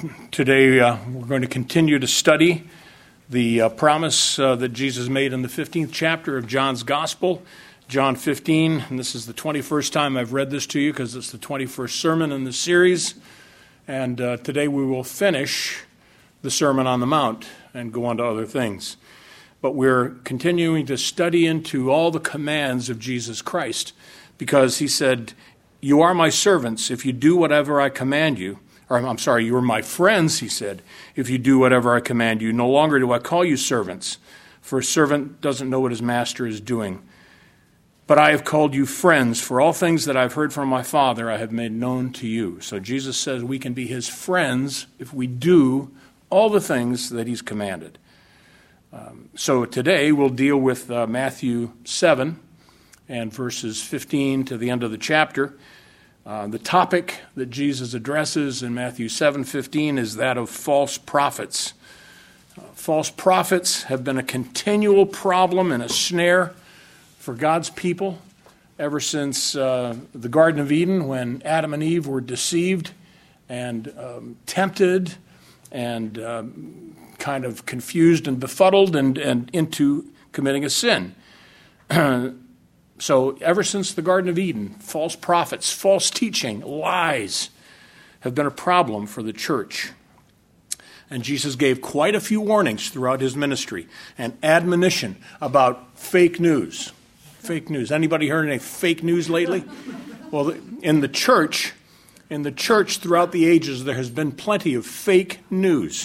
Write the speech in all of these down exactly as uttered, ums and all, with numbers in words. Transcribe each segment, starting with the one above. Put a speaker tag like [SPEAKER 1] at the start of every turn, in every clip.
[SPEAKER 1] Today uh, we're going to continue to study the uh, promise uh, that Jesus made in the fifteenth chapter of John's Gospel, John fifteen, and this is the twenty-first time I've read this to you because it's the twenty-first sermon in the series, and uh, today we will finish the Sermon on the Mount and go on to other things. But we're continuing to study into all the commands of Jesus Christ because he said, "You are my servants if you do whatever I command you." Or, I'm sorry, you are my friends, he said, if you do whatever I command you. No longer do I call you servants, for a servant doesn't know what his master is doing. But I have called you friends, for all things that I've heard from my Father I have made known to you. So Jesus says we can be his friends if we do all the things that he's commanded. Um, so today we'll deal with uh, Matthew seven and verses fifteen to the end of the chapter. Uh, the topic that Jesus addresses in Matthew seven fifteen is that of false prophets. Uh, false prophets have been a continual problem and a snare for God's people ever since uh, the Garden of Eden, when Adam and Eve were deceived and um, tempted and um, kind of confused and befuddled and, and into committing a sin. So ever since the Garden of Eden, false prophets, false teaching, lies have been a problem for the church. And Jesus gave quite a few warnings throughout his ministry and admonition about fake news. Fake news. Anybody heard any fake news lately? Well, in the church, in the church throughout the ages, there has been plenty of fake news.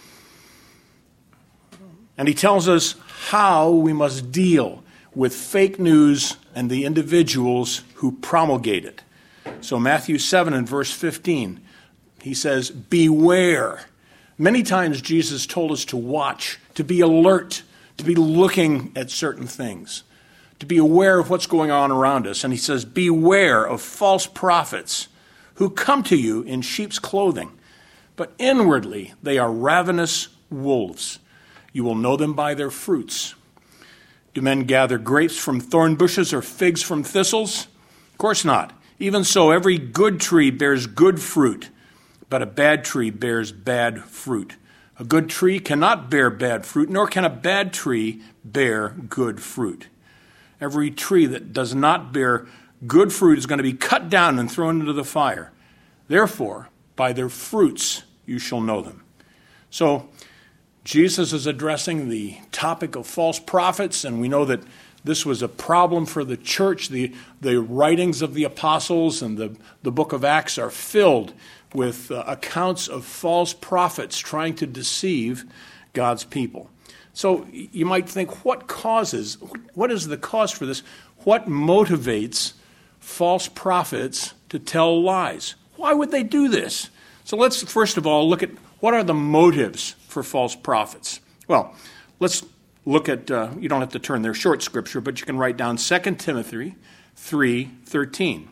[SPEAKER 1] And he tells us how we must deal with fake news and the individuals who promulgate it. So Matthew seven and verse fifteen, he says, beware. Many times Jesus told us to watch, to be alert, to be looking at certain things, to be aware of what's going on around us. And he says, beware of false prophets who come to you in sheep's clothing, but inwardly they are ravenous wolves. You will know them by their fruits. Do men gather grapes from thorn bushes or figs from thistles? Of course not. Even so, every good tree bears good fruit, but a bad tree bears bad fruit. A good tree cannot bear bad fruit, nor can a bad tree bear good fruit. Every tree that does not bear good fruit is going to be cut down and thrown into the fire. Therefore, by their fruits you shall know them. So, Jesus is addressing the topic of false prophets, and we know that this was a problem for the church. The, the writings of the apostles and the, the book of Acts are filled with uh, accounts of false prophets trying to deceive God's people. So you might think, what causes, what is the cause for this? What motivates false prophets to tell lies? Why would they do this? So let's first of all look at what are the motives for false prophets. Well, let's look at, uh, you don't have to turn there, short scripture, but you can write down Second Timothy three thirteen.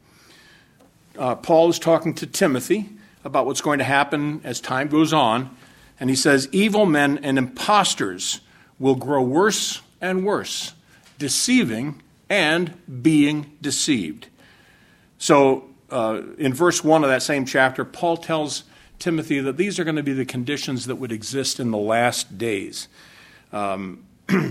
[SPEAKER 1] Uh, Paul is talking to Timothy about what's going to happen as time goes on, and he says, evil men and impostors will grow worse and worse, deceiving and being deceived. So uh, in verse one of that same chapter, Paul tells Timothy that these are going to be the conditions that would exist in the last days. Um,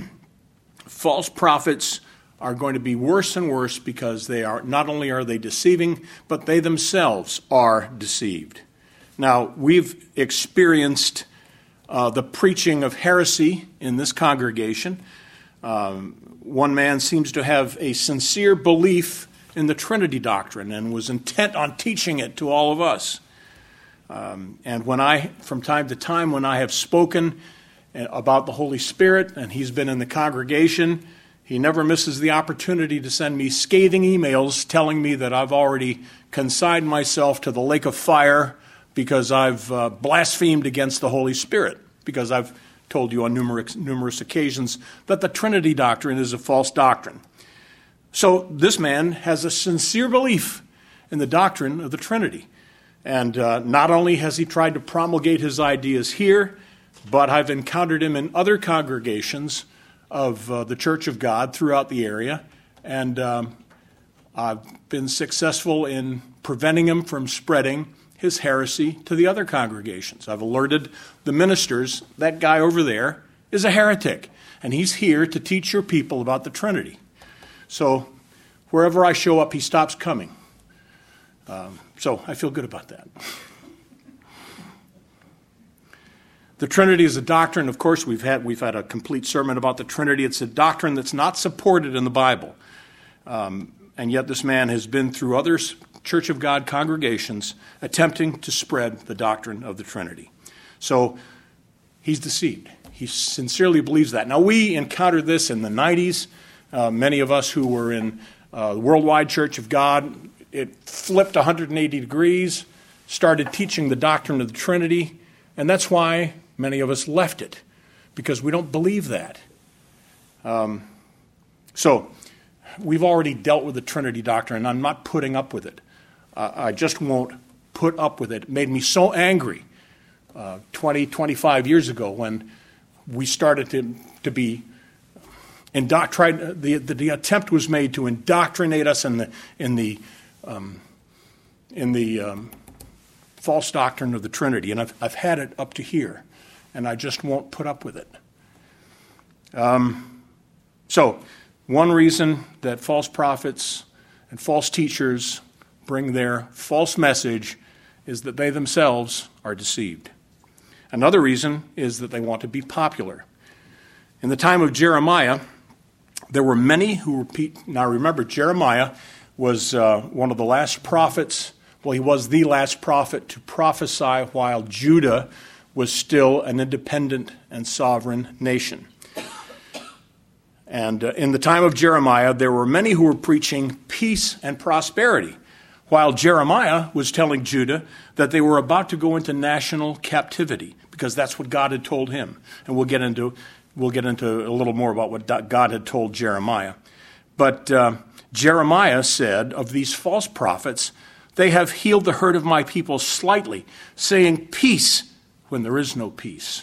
[SPEAKER 1] false prophets are going to be worse and worse because they are not only are they deceiving, but they themselves are deceived. Now, we've experienced uh, the preaching of heresy in this congregation. Um, one man seems to have a sincere belief in the Trinity doctrine and was intent on teaching it to all of us. Um, and when I, from time to time, when I have spoken about the Holy Spirit and he's been in the congregation, he never misses the opportunity to send me scathing emails telling me that I've already consigned myself to the lake of fire because I've uh, blasphemed against the Holy Spirit, because I've told you on numerous, numerous occasions that the Trinity doctrine is a false doctrine. So this man has a sincere belief in the doctrine of the Trinity. And uh, not only has he tried to promulgate his ideas here, but I've encountered him in other congregations of uh, the Church of God throughout the area. And um, I've been successful in preventing him from spreading his heresy to the other congregations. I've alerted the ministers, that guy over there is a heretic, and he's here to teach your people about the Trinity. So wherever I show up, he stops coming. Um, so I feel good about that. The Trinity is a doctrine. Of course, we've had we've had a complete sermon about the Trinity. It's a doctrine that's not supported in the Bible. Um, and yet this man has been through other Church of God congregations attempting to spread the doctrine of the Trinity. So he's deceived. He sincerely believes that. Now, we encountered this in the nineties. Uh, many of us who were in uh, the Worldwide Church of God, it flipped one hundred eighty degrees, started teaching the doctrine of the Trinity, and that's why many of us left it, because we don't believe that. Um, so we've already dealt with the Trinity doctrine, and I'm not putting up with it. Uh, I just won't put up with it. It made me so angry uh, twenty, twenty-five years ago when we started to, to be indoctrinated. The, the, the attempt was made to indoctrinate us in the, in the, um, in the um, false doctrine of the Trinity, and I've, I've had it up to here. And I just won't put up with it. Um, so, one reason that false prophets and false teachers bring their false message is that they themselves are deceived. Another reason is that they want to be popular. In the time of Jeremiah, there were many who repeat. Now remember, Jeremiah was uh, one of the last prophets. Well, he was the last prophet to prophesy while Judah was still an independent and sovereign nation. And uh, in the time of Jeremiah, there were many who were preaching peace and prosperity, while Jeremiah was telling Judah that they were about to go into national captivity, because that's what God had told him. And we'll get into we'll get into a little more about what God had told Jeremiah. But uh, Jeremiah said of these false prophets, "They have healed the hurt of my people slightly, saying peace when there is no peace."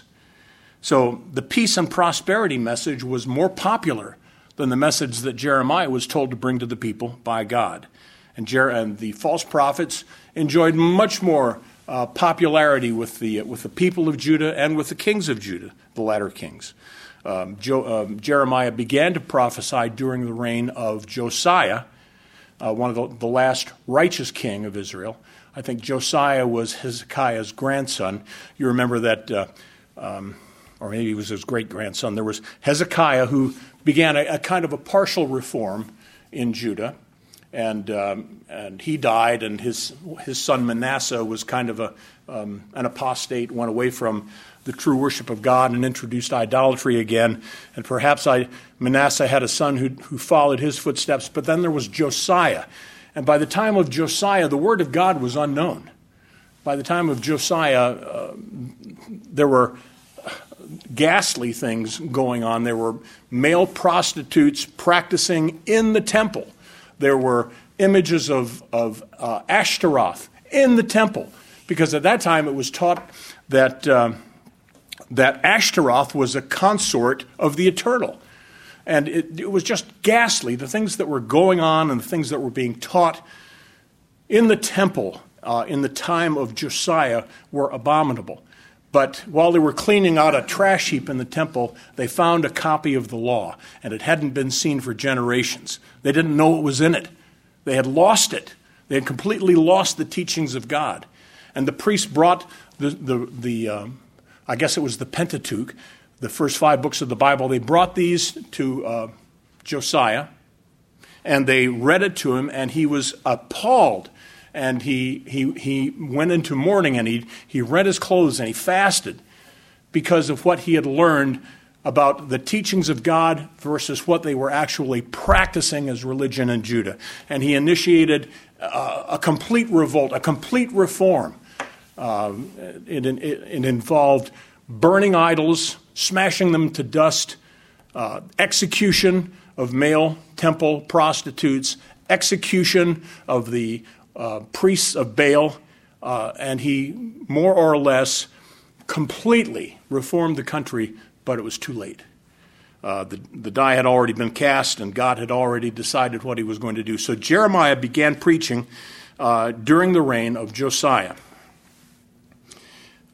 [SPEAKER 1] So the peace and prosperity message was more popular than the message that Jeremiah was told to bring to the people by God. And, Jer- and the false prophets enjoyed much more uh, popularity with the with the people of Judah and with the kings of Judah, the latter kings. Um, Jo- um, Jeremiah began to prophesy during the reign of Josiah, uh, one of the, the last righteous king of Israel. I think Josiah was Hezekiah's grandson. You remember that, uh, um, or maybe he was his great-grandson. There was Hezekiah, who began a, a kind of a partial reform in Judah, and um, and he died, and his his son Manasseh was kind of a um, an apostate, went away from the true worship of God and introduced idolatry again. And perhaps I, Manasseh had a son who who followed his footsteps, but then there was Josiah. And by the time of Josiah, the word of God was unknown. By the time of Josiah, uh, there were ghastly things going on. There were male prostitutes practicing in the temple. There were images of, of uh, Ashtaroth in the temple, because at that time it was taught that, uh, that Ashtaroth was a consort of the eternal. And it, it was just ghastly, the things that were going on and the things that were being taught in the temple uh, in the time of Josiah were abominable. But while they were cleaning out a trash heap in the temple, they found a copy of the law, and it hadn't been seen for generations. They didn't know what was in it. They had lost it. They had completely lost the teachings of God. And the priests brought the, the, the um, I guess it was the Pentateuch, the first five books of the Bible. They brought these to uh, Josiah, and they read it to him, and he was appalled. And he he he went into mourning, and he, he rent his clothes, and he fasted because of what he had learned about the teachings of God versus what they were actually practicing as religion in Judah. And he initiated uh, a complete revolt, a complete reform. Uh, it, it, it involved burning idols, smashing them to dust, uh, execution of male temple prostitutes, execution of the uh, priests of Baal, uh, and he more or less completely reformed the country, but it was too late. Uh, the, the die had already been cast, and God had already decided what he was going to do. So Jeremiah began preaching uh, during the reign of Josiah.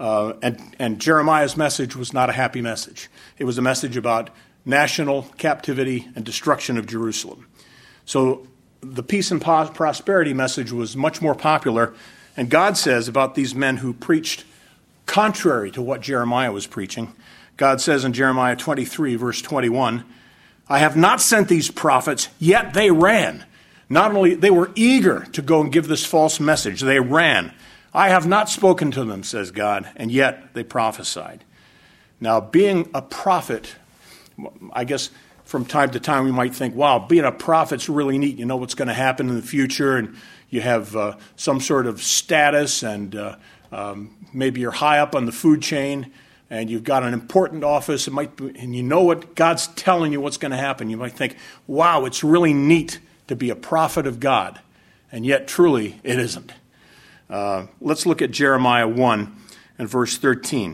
[SPEAKER 1] Uh, and, and Jeremiah's message was not a happy message. It was a message about national captivity and destruction of Jerusalem. So the peace and prosperity message was much more popular. And God says about these men who preached contrary to what Jeremiah was preaching, God says in Jeremiah twenty-three, verse twenty-one, I have not sent these prophets, yet they ran. Not only, they were eager to go and give this false message, they ran. I have not spoken to them, says God, and yet they prophesied. Now, being a prophet, I guess from time to time we might think, wow, being a prophet's really neat. You know what's going to happen in the future, and you have uh, some sort of status, and uh, um, maybe you're high up on the food chain, and you've got an important office, it might be, and you know what God's telling you what's going to happen. You might think, wow, it's really neat to be a prophet of God, and yet truly it isn't. Uh, let's look at Jeremiah one and verse thirteen.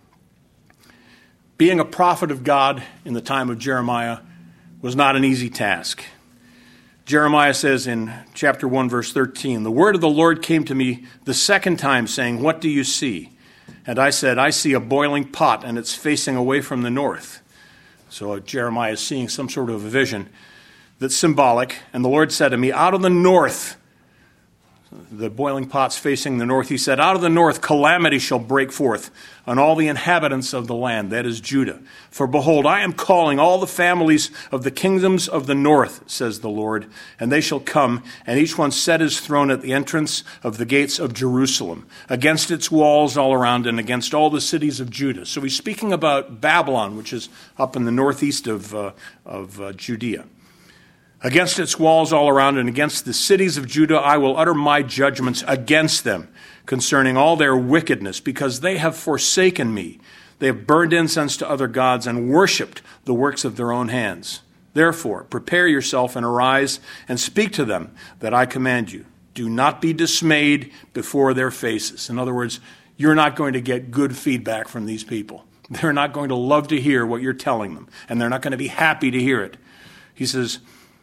[SPEAKER 1] Being a prophet of God in the time of Jeremiah was not an easy task. Jeremiah says in chapter one, verse thirteen, the word of the Lord came to me the second time, saying, what do you see? And I said, I see a boiling pot, and it's facing away from the north. So Jeremiah is seeing some sort of a vision that's symbolic. And the Lord said to me, out of the north, the boiling pot's facing the north, he said, out of the north calamity shall break forth on all the inhabitants of the land, that is Judah. For behold, I am calling all the families of the kingdoms of the north, says the Lord, and they shall come, and each one set his throne at the entrance of the gates of Jerusalem, against its walls all around, and against all the cities of Judah. So he's speaking about Babylon, which is up in the northeast of, uh, of uh, Judea. Against its walls all around and against the cities of Judah, I will utter my judgments against them concerning all their wickedness, because they have forsaken me. They have burned incense to other gods and worshipped the works of their own hands. Therefore, prepare yourself and arise and speak to them that I command you. Do not be dismayed before their faces. In other words, you're not going to get good feedback from these people. They're not going to love to hear what you're telling them, and they're not going to be happy to hear it. He says,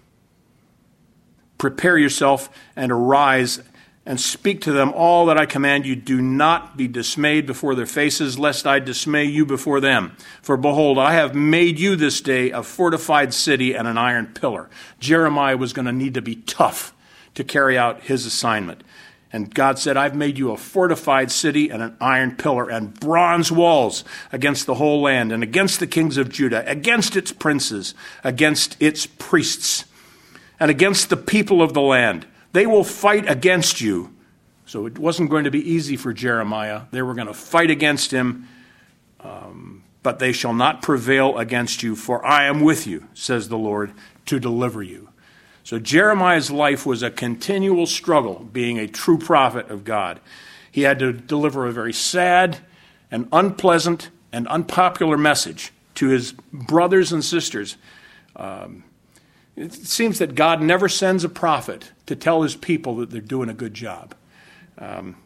[SPEAKER 1] prepare yourself and arise and speak to them all that I command you. Do not be dismayed before their faces, lest I dismay you before them. For behold, I have made you this day a fortified city and an iron pillar. Jeremiah was going to need to be tough to carry out his assignment. And God said, I've made you a fortified city and an iron pillar and bronze walls against the whole land and against the kings of Judah, against its princes, against its priests, and against the people of the land. They will fight against you. So it wasn't going to be easy for Jeremiah. They were going to fight against him, um, but they shall not prevail against you, for I am with you, says the Lord, to deliver you. So Jeremiah's life was a continual struggle, being a true prophet of God. He had to deliver a very sad and unpleasant and unpopular message to his brothers and sisters. Um, It seems that God never sends a prophet to tell his people that they're doing a good job. Um,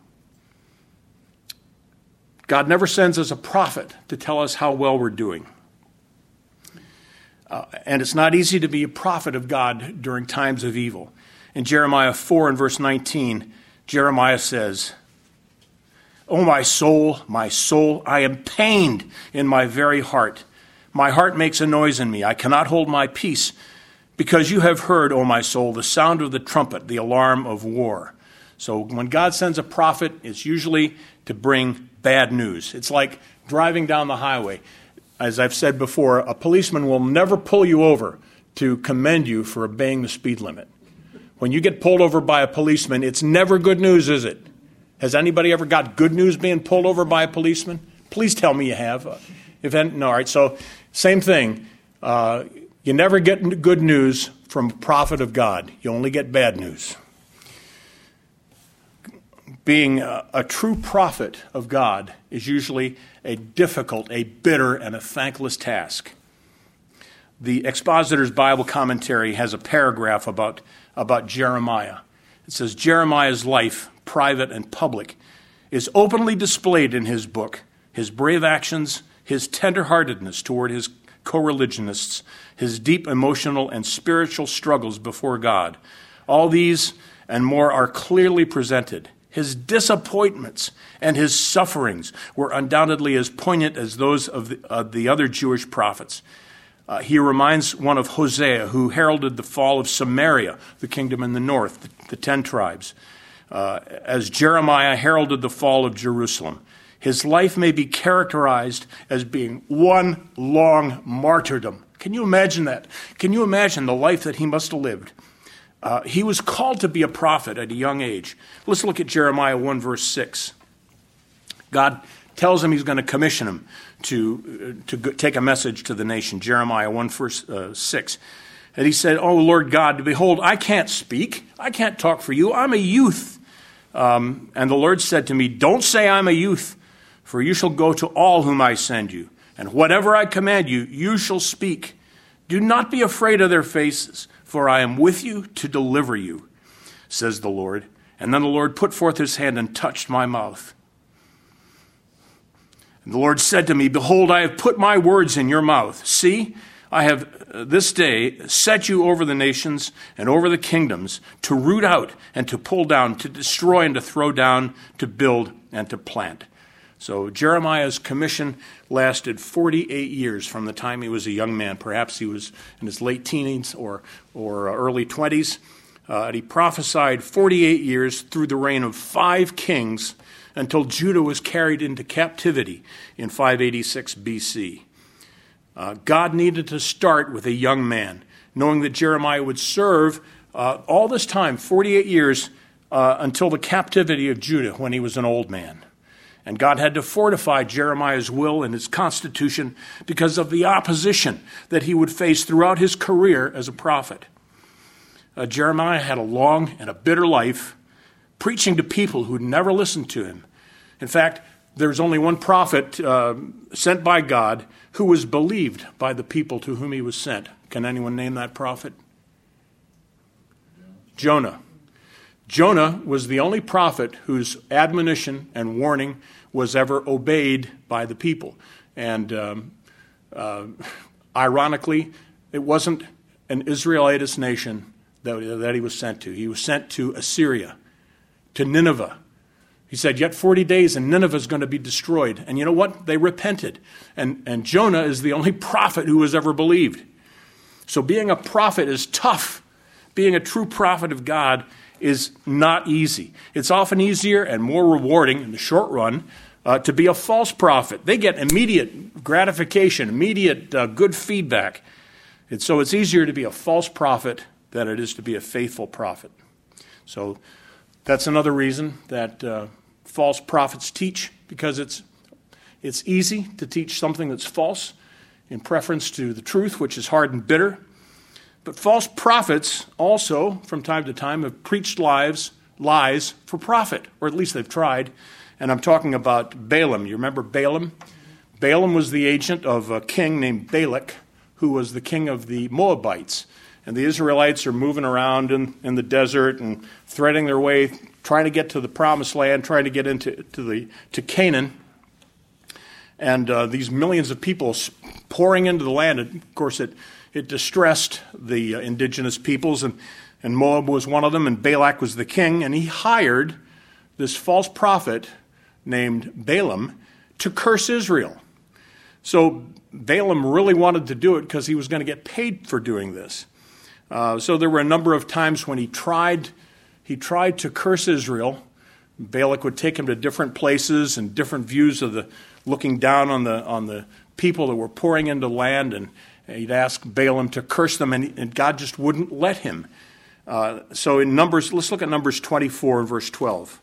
[SPEAKER 1] God never sends us a prophet to tell us how well we're doing. Uh, and it's not easy to be a prophet of God during times of evil. In Jeremiah four and verse nineteen, Jeremiah says, O my soul, my soul, I am pained in my very heart. My heart makes a noise in me. I cannot hold my peace, because you have heard, O my soul, the sound of the trumpet, the alarm of war. So when God sends a prophet, it's usually to bring bad news. It's like driving down the highway. As I've said before, a policeman will never pull you over to commend you for obeying the speed limit. When you get pulled over by a policeman, it's never good news, is it? Has anybody ever got good news being pulled over by a policeman? Please tell me you have. If no, all right, so same thing. Uh, You never get good news from a prophet of God. You only get bad news. Being a, a true prophet of God is usually a difficult, a bitter, and a thankless task. The Expositor's Bible Commentary has a paragraph about, about Jeremiah. It says, Jeremiah's life, private and public, is openly displayed in his book. His brave actions, his tenderheartedness toward his co-religionists, his deep emotional and spiritual struggles before God. All these and more are clearly presented His disappointments and his sufferings were undoubtedly as poignant as those of the, of the other Jewish prophets. Uh, he reminds one of Hosea, who heralded the fall of Samaria, the kingdom in the north, the, the ten tribes, uh, as Jeremiah heralded the fall of Jerusalem. His life may be characterized as being one long martyrdom. Can you imagine that? Can you imagine the life that he must have lived? Uh, he was called to be a prophet at a young age. Let's look at Jeremiah one, verse six. God tells him he's going to commission him to, to go, take a message to the nation. Jeremiah one, verse uh, six. And he said, "Oh, Lord God, behold, I can't speak. I can't talk for you. I'm a youth." Um, and the Lord said to me, "Don't say I'm a youth, for you shall go to all whom I send you. And whatever I command you, you shall speak. Do not be afraid of their faces, for I am with you to deliver you, says the Lord." And then the Lord put forth his hand and touched my mouth. And the Lord said to me, "Behold, I have put my words in your mouth. See, I have uh, this day set you over the nations and over the kingdoms to root out and to pull down, to destroy and to throw down, to build and to plant." So Jeremiah's commission lasted forty-eight years from the time he was a young man. Perhaps he was in his late teens or, or early twenties. Uh, and he prophesied forty-eight years through the reign of five kings until Judah was carried into captivity in five eighty-six B C. Uh, God needed to start with a young man, knowing that Jeremiah would serve uh, all this time, forty-eight years, uh, until the captivity of Judah when he was an old man. And God had to fortify Jeremiah's will and his constitution because of the opposition that he would face throughout his career as a prophet. Uh, Jeremiah had a long and a bitter life, preaching to people who'd never listened to him. In fact, there's only one prophet uh, sent by God who was believed by the people to whom he was sent. Can anyone name that prophet? Jonah. Jonah was the only prophet whose admonition and warning was ever obeyed by the people. And um, uh, ironically, it wasn't an Israelitist nation that, that he was sent to. He was sent to Assyria, to Nineveh. He said, "Yet forty days and Nineveh is going to be destroyed." And you know what? They repented. And, and Jonah is the only prophet who was ever believed. So being a prophet is tough. Being a true prophet of God is not easy. It's often easier and more rewarding in the short run uh, to be a false prophet. They get immediate gratification, immediate uh, good feedback. And so it's easier to be a false prophet than it is to be a faithful prophet. So that's another reason that uh, false prophets teach, because it's it's easy to teach something that's false in preference to the truth, which is hard and bitter. But false prophets also, from time to time, have preached lies, lies for profit, or at least they've tried. And I'm talking about Balaam. You remember Balaam? Balaam was the agent of a king named Balak, who was the king of the Moabites. And the Israelites are moving around in, in the desert and threading their way, trying to get to the promised land, trying to get into to the to Canaan. And uh, these millions of people pouring into the land. And of course, it It distressed the uh, indigenous peoples, and, and Moab was one of them, and Balak was the king, and he hired this false prophet named Balaam to curse Israel. So Balaam really wanted to do it because he was going to get paid for doing this. Uh, so there were a number of times when he tried, he tried to curse Israel. Balak would take him to different places and different views of the, looking down on the on the people that were pouring into land, and he'd ask Balaam to curse them, and, and God just wouldn't let him. Uh, so in Numbers, let's look at Numbers twenty-four and verse twelve.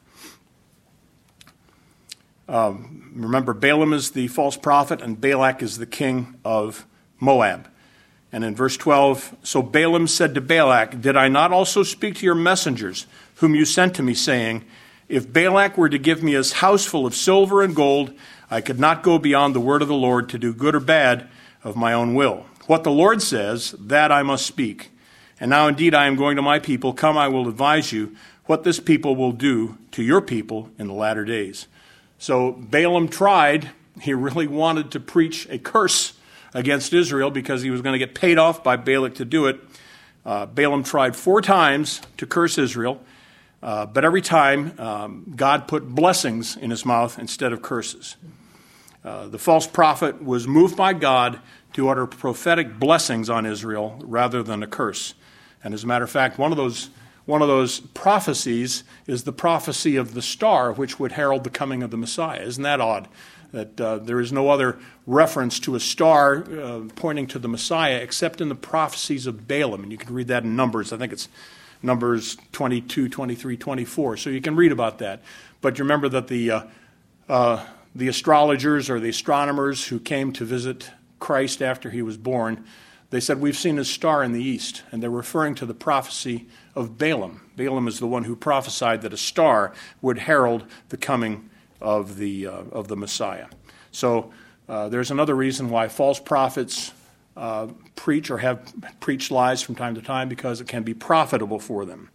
[SPEAKER 1] Um, remember, Balaam is the false prophet, and Balak is the king of Moab. And in verse twelve, "So Balaam said to Balak, Did I not also speak to your messengers, whom you sent to me, saying, If Balak were to give me his house full of silver and gold, I could not go beyond the word of the Lord to do good or bad of my own will. What the Lord says, that I must speak. And now indeed I am going to my people. Come, I will advise you what this people will do to your people in the latter days." So Balaam tried. He really wanted to preach a curse against Israel because he was going to get paid off by Balak to do it. Uh, Balaam tried four times to curse Israel. Uh, but every time, um, God put blessings in his mouth instead of curses. Uh, the false prophet was moved by God to utter prophetic blessings on Israel rather than a curse. And as a matter of fact, one of those one of those prophecies is the prophecy of the star, which would herald the coming of the Messiah. Isn't that odd? That uh, there is no other reference to a star uh, pointing to the Messiah except in the prophecies of Balaam. And you can read that in Numbers. I think it's Numbers twenty-two, twenty-three, twenty-four. So you can read about that. But you remember that the uh, uh, the astrologers or the astronomers who came to visit Christ after he was born, they said, we've seen a star in the east. And they're referring to the prophecy of Balaam. Balaam is the one who prophesied that a star would herald the coming of the uh, of the Messiah. So uh, there's another reason why false prophets uh, preach or have preached lies from time to time, because it can be profitable for them.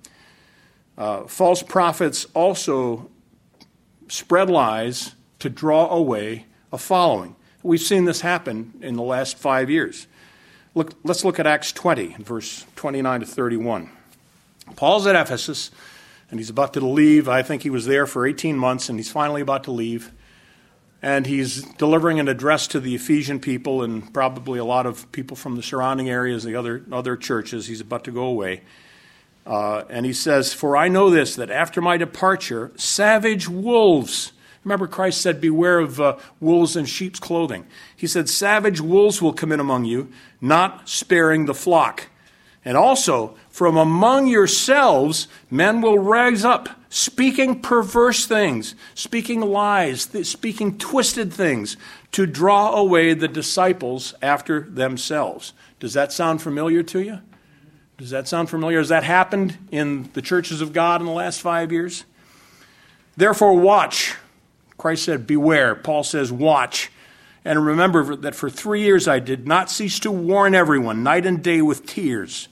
[SPEAKER 1] Uh, false prophets also spread lies to draw away a following. We've seen this happen in the last five years. Look, let's look at Acts twenty, verse twenty-nine to thirty-one. Paul's at Ephesus, and he's about to leave. I think he was there for eighteen months, and he's finally about to leave. And he's delivering an address to the Ephesian people and probably a lot of people from the surrounding areas, the other other churches. He's about to go away. Uh, and he says, "For I know this, that after my departure, savage wolves..." Remember, Christ said, beware of uh, wolves in sheep's clothing. He said, savage wolves will come in among you, not sparing the flock. And also, from among yourselves, men will rise up, speaking perverse things, speaking lies, th- speaking twisted things, to draw away the disciples after themselves. Does that sound familiar to you? Does that sound familiar? Has that happened in the churches of God in the last five years? Therefore, watch. Christ said, beware. Paul says, watch. And remember that for three years I did not cease to warn everyone, night and day with tears.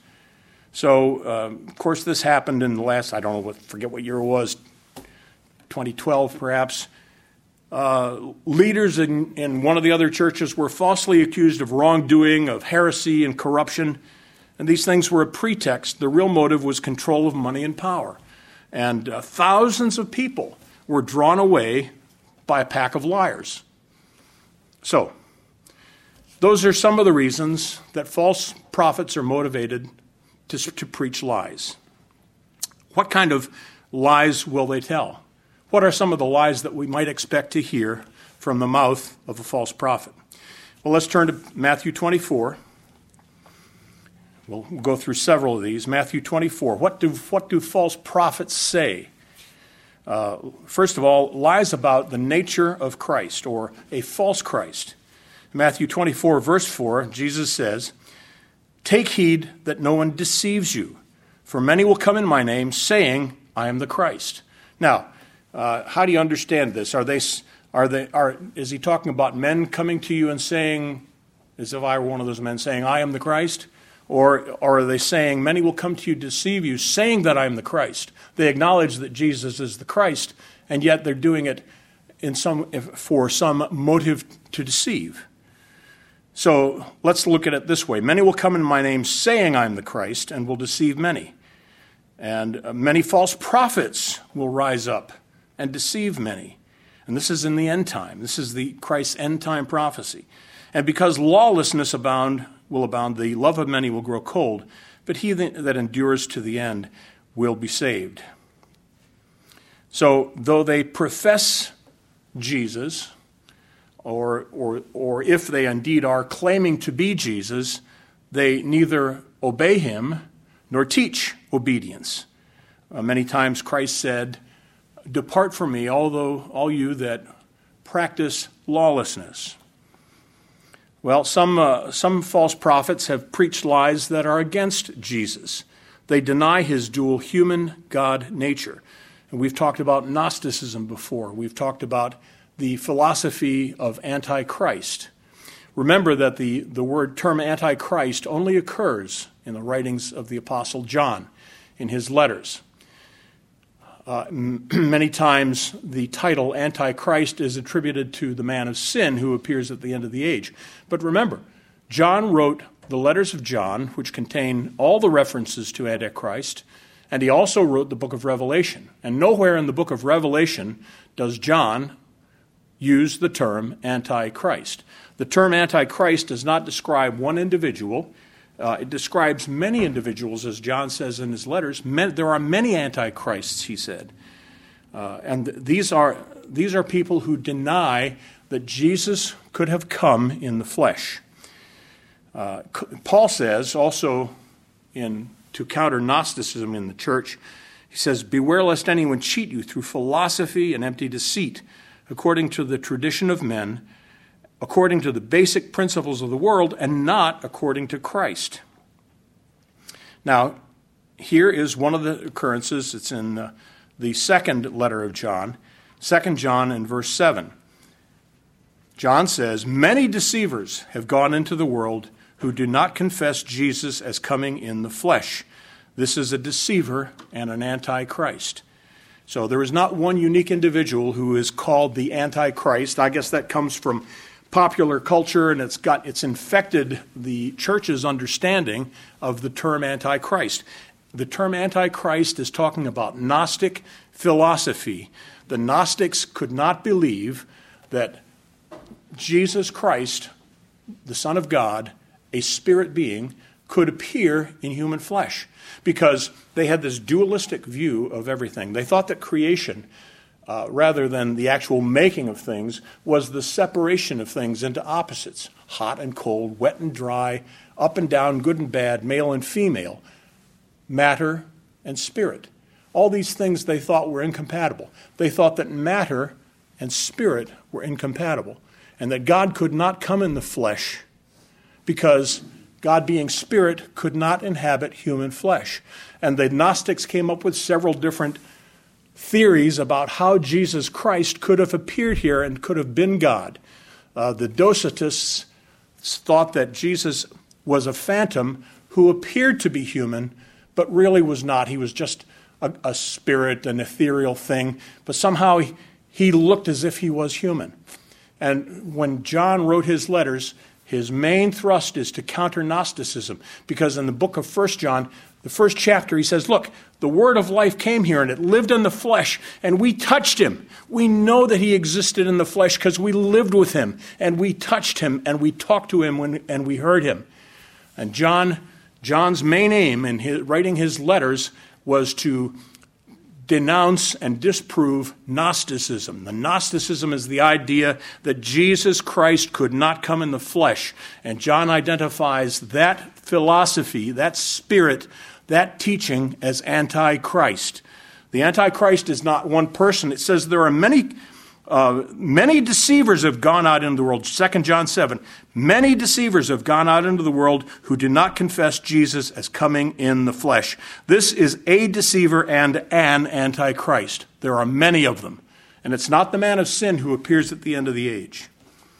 [SPEAKER 1] So, uh, of course, this happened in the last, I don't know, what, forget what year it was, twenty twelve perhaps. Uh, leaders in, in one of the other churches were falsely accused of wrongdoing, of heresy and corruption. And these things were a pretext. The real motive was control of money and power. And uh, thousands of people were drawn away by a pack of liars. So, those are some of the reasons that false prophets are motivated to, to preach lies. What kind of lies will they tell? What are some of the lies that we might expect to hear from the mouth of a false prophet? Well, let's turn to Matthew twenty-four. We'll go through several of these. Matthew twenty-four. What do, what do false prophets say? Uh, first of all, lies about the nature of Christ, or a false Christ. Matthew twenty-four, verse four, Jesus says, "Take heed that no one deceives you, for many will come in my name, saying, I am the Christ." Now, uh, how do you understand this? Are they, are they, are, is he talking about men coming to you and saying, as if I were one of those men, saying, I am the Christ? Or, or are they saying, many will come to you to deceive you, saying that I am the Christ? They acknowledge that Jesus is the Christ, and yet they're doing it in some for some motive to deceive. So let's look at it this way. Many will come in my name, saying I am the Christ, and will deceive many. And many false prophets will rise up and deceive many. And this is in the end time. This is the Christ's end time prophecy. And because lawlessness abound, will abound, the love of many will grow cold, but he that endures to the end will be saved. So, though they profess Jesus, or, or, or if they indeed are claiming to be Jesus, they neither obey him nor teach obedience. Uh, many times Christ said, "Depart from me, although all you that practice lawlessness." Well, some uh, some false prophets have preached lies that are against Jesus. They deny his dual human-God nature. And we've talked about Gnosticism before. We've talked about the philosophy of Antichrist. Remember that the, the word term Antichrist only occurs in the writings of the Apostle John in his letters. Uh, m- many times the title Antichrist is attributed to the man of sin who appears at the end of the age. But remember, John wrote the letters of John, which contain all the references to Antichrist, And he also wrote the book of Revelation. And nowhere in the book of Revelation does John use the term Antichrist. The term Antichrist does not describe one individual. Uh, it describes many individuals, as John says in his letters. Men, there are many Antichrists, he said. Uh, and th- these are these are people who deny that Jesus could have come in the flesh. Uh, Paul says also in to counter Gnosticism in the church, he says, "Beware lest anyone cheat you through philosophy and empty deceit, according to the tradition of men, according to the basic principles of the world, and not according to Christ." Now, here is one of the occurrences. It's in the, the second letter of John, Second John and verse seven. John says, "Many deceivers have gone into the world who do not confess Jesus as coming in the flesh." This is a deceiver and an antichrist. So there is not one unique individual who is called the Antichrist. I guess that comes from popular culture, and it's got it's infected the church's understanding of the term Antichrist. The term Antichrist is talking about Gnostic philosophy. The Gnostics could not believe that Jesus Christ, the Son of God, a spirit being, could appear in human flesh, because they had this dualistic view of everything. They thought that creation, uh, rather than the actual making of things, was the separation of things into opposites: hot and cold, wet and dry, up and down, good and bad, male and female, matter and spirit. All these things they thought were incompatible. They thought that matter and spirit were incompatible, and that God could not come in the flesh because God, being spirit, could not inhabit human flesh. And the Gnostics came up with several different theories about how Jesus Christ could have appeared here and could have been God. Uh, the Docetists thought that Jesus was a phantom who appeared to be human, but really was not. He was just a, a spirit, an ethereal thing, but somehow he, he looked as if he was human. And when John wrote his letters, his main thrust is to counter Gnosticism, because in the book of First John, the first chapter, he says, look, the word of life came here and it lived in the flesh, and we touched him. We know that he existed in the flesh because we lived with him, and we touched him, and we talked to him, when, and we heard him. And John, John's main aim in his, writing his letters was to denounce and disprove Gnosticism. The Gnosticism is the idea that Jesus Christ could not come in the flesh. And John identifies that philosophy, that spirit, that teaching as Antichrist. The Antichrist is not one person. It says there are many uh, many deceivers have gone out into the world. Second John seven. Many deceivers have gone out into the world who do not confess Jesus as coming in the flesh. This is a deceiver and an Antichrist. There are many of them. And it's not the man of sin who appears at the end of the age.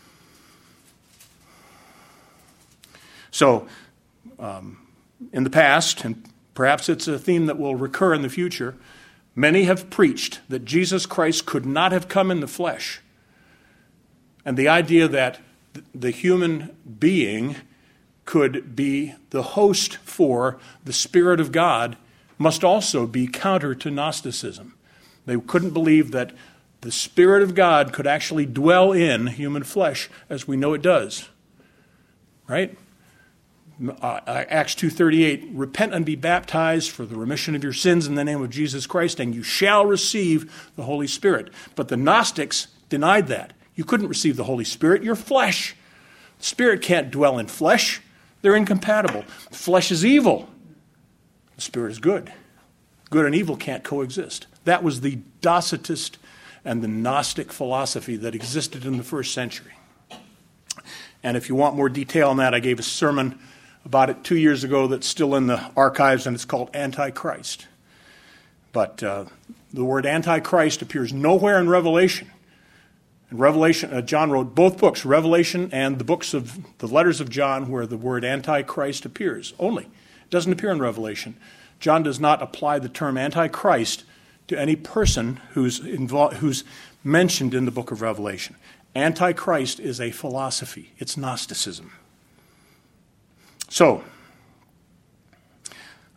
[SPEAKER 1] So, um, in the past, and perhaps it's a theme that will recur in the future, many have preached that Jesus Christ could not have come in the flesh. And the idea that the human being could be the host for the Spirit of God must also be counter to Gnosticism. They couldn't believe that the Spirit of God could actually dwell in human flesh as we know it does. Right? Uh, Acts two thirty-eight, repent and be baptized for the remission of your sins in the name of Jesus Christ, and you shall receive the Holy Spirit. But the Gnostics denied that. You couldn't receive the Holy Spirit. You're flesh. The Spirit can't dwell in flesh. They're incompatible. The flesh is evil. The Spirit is good. Good and evil can't coexist. That was the Docetist and the Gnostic philosophy that existed in the first century. And if you want more detail on that, I gave a sermon about it two years ago that's still in the archives, and it's called Antichrist. But uh, the word Antichrist appears nowhere in Revelation. In Revelation, uh, John wrote both books, Revelation and the books of the letters of John, where the word Antichrist appears only. It doesn't appear in Revelation. John does not apply the term Antichrist to any person who's involved, who's mentioned in the book of Revelation. Antichrist is a philosophy. It's Gnosticism. So,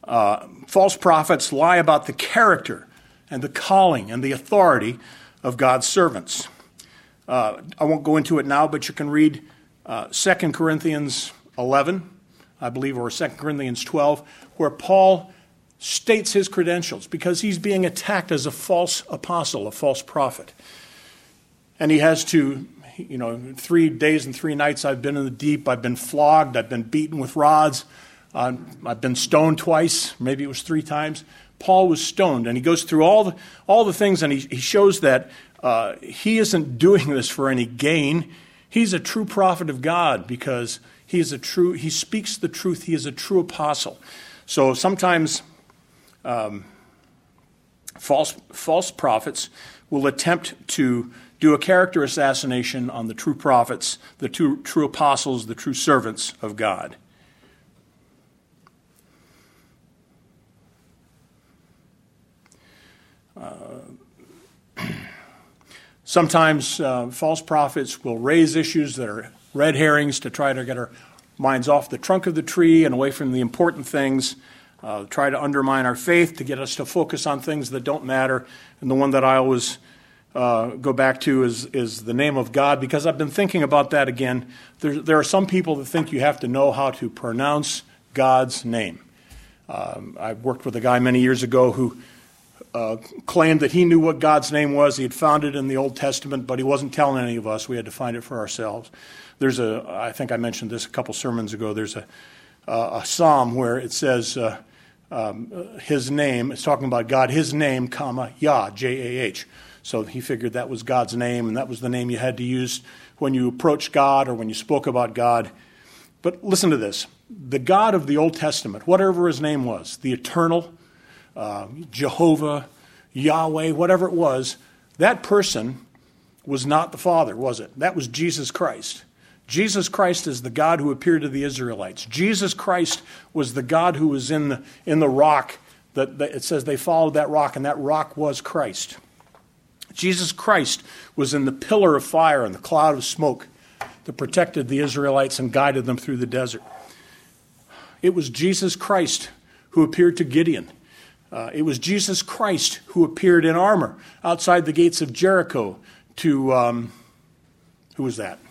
[SPEAKER 1] Uh, false prophets lie about the character and the calling and the authority of God's servants. Uh, I won't go into it now, but you can read uh, Second Corinthians eleven, I believe, or Second Corinthians twelve, where Paul states his credentials because he's being attacked as a false apostle, a false prophet. And he has to, you know, three days and three nights I've been in the deep, I've been flogged, I've been beaten with rods, uh, I've been stoned twice, maybe it was three times. Paul was stoned, and he goes through all the, all the things, and he, he shows that uh, he isn't doing this for any gain. He's a true prophet of God because he is a true, he speaks the truth. He is a true apostle. So sometimes um, false false prophets will attempt to do a character assassination on the true prophets, the true, true apostles, the true servants of God. Uh, sometimes uh, false prophets will raise issues that are red herrings to try to get our minds off the trunk of the tree and away from the important things, uh, try to undermine our faith to get us to focus on things that don't matter. And the one that I always uh, go back to is, is the name of God, because I've been thinking about that again. There, there are some people that think you have to know how to pronounce God's name. Um, I worked with a guy many years ago who Uh, claimed that he knew what God's name was. He had found it in the Old Testament, but he wasn't telling any of us. We had to find it for ourselves. There's a, I think I mentioned this a couple sermons ago, there's a, uh, a psalm where it says uh, um, his name, it's talking about God, his name, comma, Yah, J A H. So he figured that was God's name, and that was the name you had to use when you approached God or when you spoke about God. But listen to this. The God of the Old Testament, whatever his name was, the eternal, Uh, Jehovah, Yahweh, whatever it was, that person was not the Father, was it? That was Jesus Christ. Jesus Christ is the God who appeared to the Israelites. Jesus Christ was the God who was in the in the rock. That, that it says they followed that rock, and that rock was Christ. Jesus Christ was in the pillar of fire and the cloud of smoke that protected the Israelites and guided them through the desert. It was Jesus Christ who appeared to Gideon. Uh, it was Jesus Christ who appeared in armor outside the gates of Jericho to, um, who was that?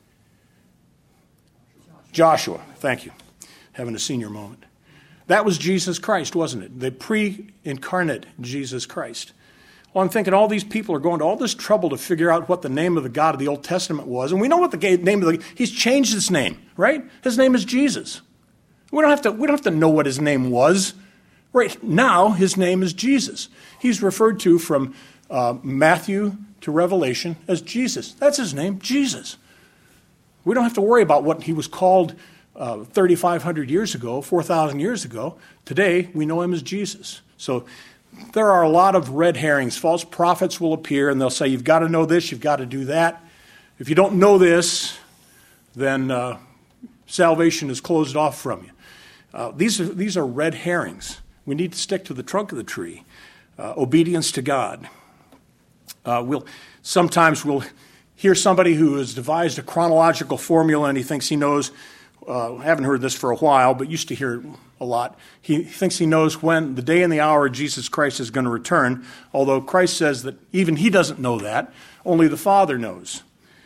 [SPEAKER 1] Joshua. Thank you. Having a senior moment. That was Jesus Christ, wasn't it? The pre-incarnate Jesus Christ. Well, I'm thinking all these people are going to all this trouble to figure out what the name of the God of the Old Testament was. And we know what the name of the, he's changed his name, right? His name is Jesus. We don't have to, we don't have to know what his name was. Right now, his name is Jesus. He's referred to from uh, Matthew to Revelation as Jesus. That's his name, Jesus. We don't have to worry about what he was called uh, thirty-five hundred years ago, four thousand years ago. Today, we know him as Jesus. So there are a lot of red herrings. False prophets will appear, and they'll say, you've got to know this, you've got to do that. If you don't know this, then uh, salvation is closed off from you. Uh, these are, these are red herrings. We need to stick to the trunk of the tree. Uh, obedience to God. Uh, we'll sometimes we'll hear somebody who has devised a chronological formula and he thinks he knows. Uh, I haven't heard this for a while, but used to hear it a lot. He thinks he knows when the day and the hour Jesus Christ is going to return, although Christ says that even he doesn't know that. Only the Father knows.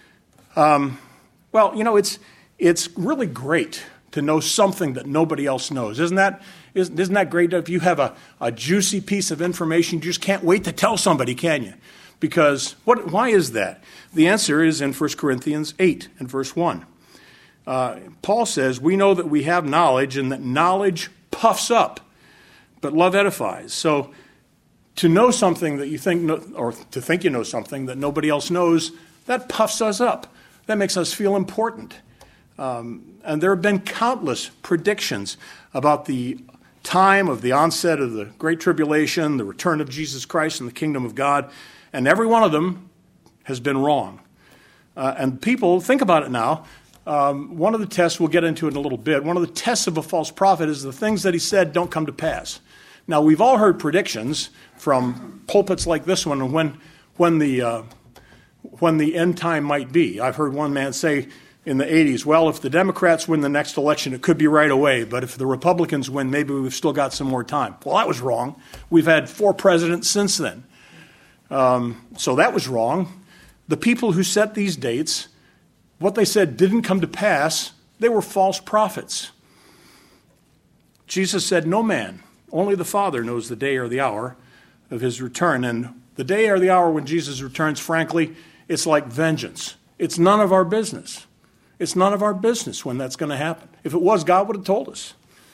[SPEAKER 1] Um, well, you know, it's it's really great to know something that nobody else knows. Isn't that, isn't, isn't that great? If you have a, a juicy piece of information, you just can't wait to tell somebody, can you? Because what? Why is that? The answer is in First Corinthians eight and verse one. Uh, Paul says, we know that we have knowledge and that knowledge puffs up, but love edifies. So to know something that you think, no, or to think you know something that nobody else knows, that puffs us up. That makes us feel important. Um, and there have been countless predictions about the time of the onset of the Great Tribulation, the return of Jesus Christ and the kingdom of God, and every one of them has been wrong. Uh, and people, think about it now, um, one of the tests, we'll get into it in a little bit, one of the tests of a false prophet is the things that he said don't come to pass. Now, we've all heard predictions from pulpits like this one when, when, the, uh, when the end time might be. I've heard one man say, in the eighties, well, if the Democrats win the next election, it could be right away, but if the Republicans win, maybe we've still got some more time. Well, that was wrong. We've had four presidents since then. Um, so that was wrong. The people who set these dates, what they said didn't come to pass. They were false prophets. Jesus said, no man, only the Father knows the day or the hour of his return. And the day or the hour when Jesus returns, frankly, it's like vengeance. It's none of our business. It's none of our business when that's going to happen. If it was, God would have told us.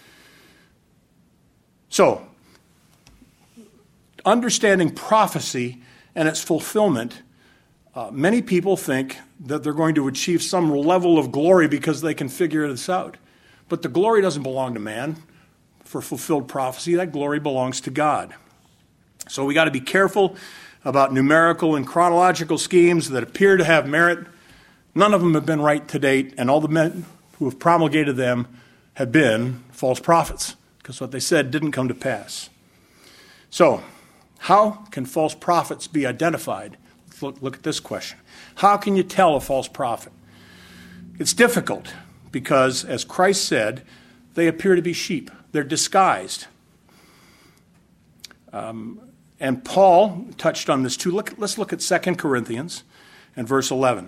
[SPEAKER 1] So, understanding prophecy and its fulfillment, uh, many people think that they're going to achieve some level of glory because they can figure this out. But the glory doesn't belong to man for fulfilled prophecy. That glory belongs to God. So we got to be careful about numerical and chronological schemes that appear to have merit. None of them have been right to date, and all the men who have promulgated them have been false prophets, because what they said didn't come to pass. So, how can false prophets be identified? Let's look, look at this question. How can you tell a false prophet? It's difficult because, as Christ said, they appear to be sheep. They're disguised. Um, and Paul touched on this too. Look, let's look at Second Corinthians and verse eleven.